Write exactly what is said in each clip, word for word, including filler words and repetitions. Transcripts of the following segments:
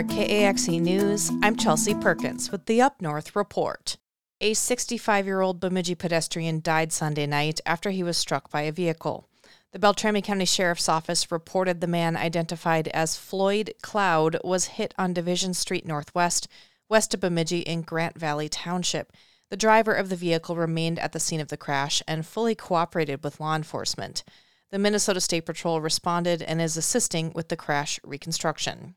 at K A X E News, I'm Chelsea Perkins with the Up North Report. A sixty-five-year-old Bemidji pedestrian died Sunday night after he was struck by a vehicle. The Beltrami County Sheriff's Office reported the man identified as Floyd Cloud was hit on Division Street Northwest, west of Bemidji in Grant Valley Township. The driver of the vehicle remained at the scene of the crash and fully cooperated with law enforcement. The Minnesota State Patrol responded and is assisting with the crash reconstruction.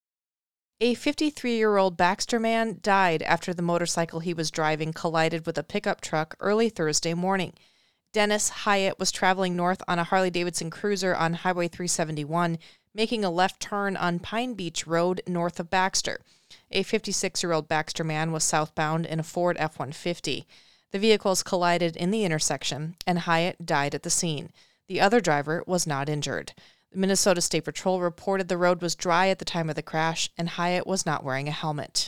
A fifty-three-year-old Baxter man died after the motorcycle he was driving collided with a pickup truck early Thursday morning. Dennis Hyatt was traveling north on a Harley-Davidson Cruiser on Highway three seventy-one, making a left turn on Pine Beach Road north of Baxter. A fifty-six-year-old Baxter man was southbound in a Ford F one fifty. The vehicles collided in the intersection, and Hyatt died at the scene. The other driver was not injured. The Minnesota State Patrol reported the road was dry at the time of the crash, and Hyatt was not wearing a helmet.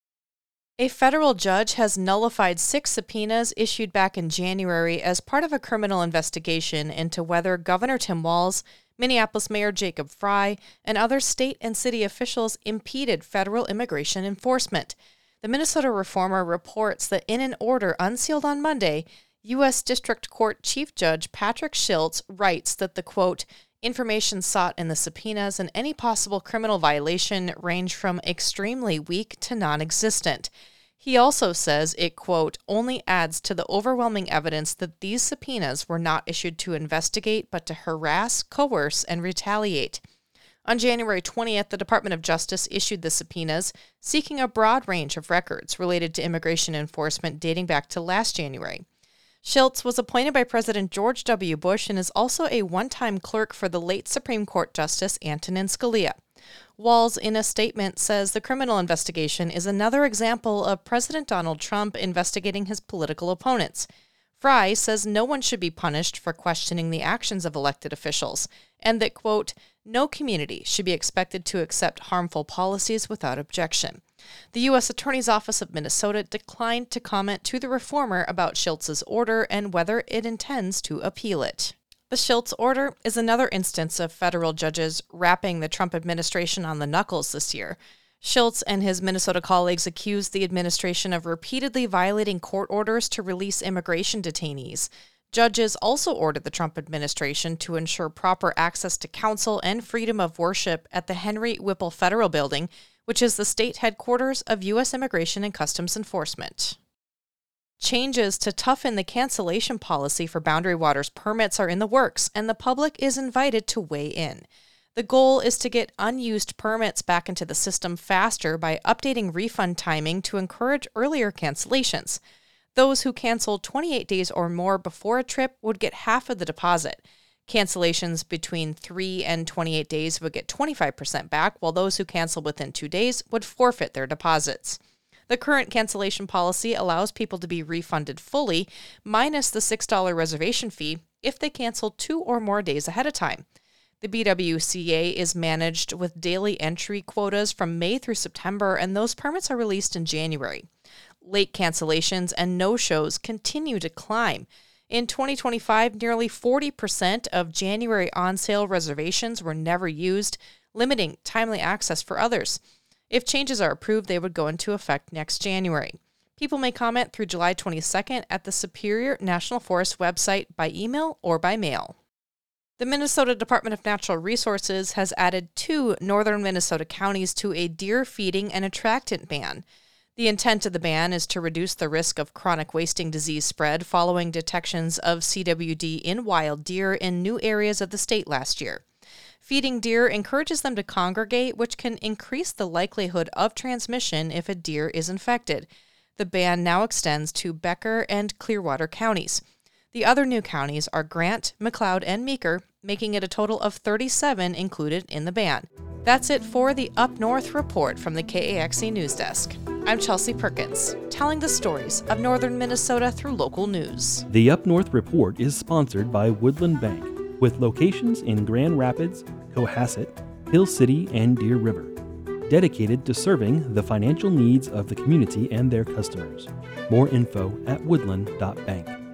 A federal judge has nullified six subpoenas issued back in January as part of a criminal investigation into whether Governor Tim Walz, Minneapolis Mayor Jacob Frey, and other state and city officials impeded federal immigration enforcement. The Minnesota Reformer reports that in an order unsealed on Monday, U S District Court Chief Judge Patrick Schiltz writes that the, quote, information sought in the subpoenas and any possible criminal violation range from extremely weak to non-existent. He also says it, quote, only adds to the overwhelming evidence that these subpoenas were not issued to investigate but to harass, coerce, and retaliate. On January twentieth, the Department of Justice issued the subpoenas, seeking a broad range of records related to immigration enforcement dating back to last January. Schiltz was appointed by President George W. Bush and is also a one-time clerk for the late Supreme Court Justice Antonin Scalia. Walz, in a statement, says the criminal investigation is another example of President Donald Trump investigating his political opponents. Frey says no one should be punished for questioning the actions of elected officials, and that, quote, no community should be expected to accept harmful policies without objection. The U S Attorney's Office of Minnesota declined to comment to the Reformer about Schiltz's order and whether it intends to appeal it. The Schiltz order is another instance of federal judges wrapping the Trump administration on the knuckles this year. Schiltz and his Minnesota colleagues accused the administration of repeatedly violating court orders to release immigration detainees. Judges also ordered the Trump administration to ensure proper access to counsel and freedom of worship at the Henry Whipple Federal Building, which is the state headquarters of U S Immigration and Customs Enforcement. Changes to toughen the cancellation policy for Boundary Waters permits are in the works, and the public is invited to weigh in. The goal is to get unused permits back into the system faster by updating refund timing to encourage earlier cancellations. Those who cancel twenty-eight days or more before a trip would get half of the deposit. Cancellations between three and twenty-eight days would get twenty-five percent back, while those who cancel within two days would forfeit their deposits. The current cancellation policy allows people to be refunded fully, minus the six dollars reservation fee, if they cancel two or more days ahead of time. The B W C A is managed with daily entry quotas from May through September, and those permits are released in January. Late cancellations and no-shows continue to climb. In twenty twenty-five, nearly forty percent of January on-sale reservations were never used, limiting timely access for others. If changes are approved, they would go into effect next January. People may comment through July twenty-second at the Superior National Forest website by email or by mail. The Minnesota Department of Natural Resources has added two northern Minnesota counties to a deer feeding and attractant ban. The intent of the ban is to reduce the risk of chronic wasting disease spread following detections of C W D in wild deer in new areas of the state last year. Feeding deer encourages them to congregate, which can increase the likelihood of transmission if a deer is infected. The ban now extends to Becker and Clearwater counties. The other new counties are Grant, McLeod, and Meeker, making it a total of thirty-seven included in the ban. That's it for the Up North Report from the K A X E News Desk. I'm Chelsea Perkins, telling the stories of northern Minnesota through local news. The Up North Report is sponsored by Woodland Bank, with locations in Grand Rapids, Cohasset, Hill City, and Deer River, dedicated to serving the financial needs of the community and their customers. More info at woodland dot bank.